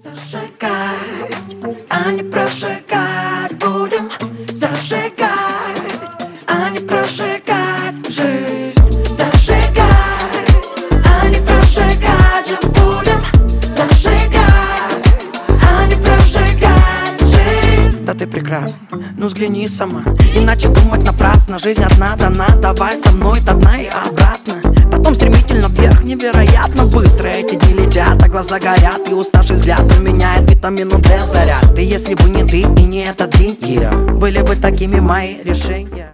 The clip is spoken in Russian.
Зажигать, а не прожигать. Будем зажигать, а не прожигать жизнь. Зажигать, а не прожигать же. Будем зажигать, а не прожигать жизнь. Да ты прекрасна, ну взгляни сама, иначе думать напрасно. Жизнь одна дана, давай со мной до дна и обратно. Потом стремительно вверх, невероятно быстро эти дни летят, а глаза горят, и уставший взгляд заменяет витамину D заряд. И если бы не ты и не этот день, были бы такими мои решения.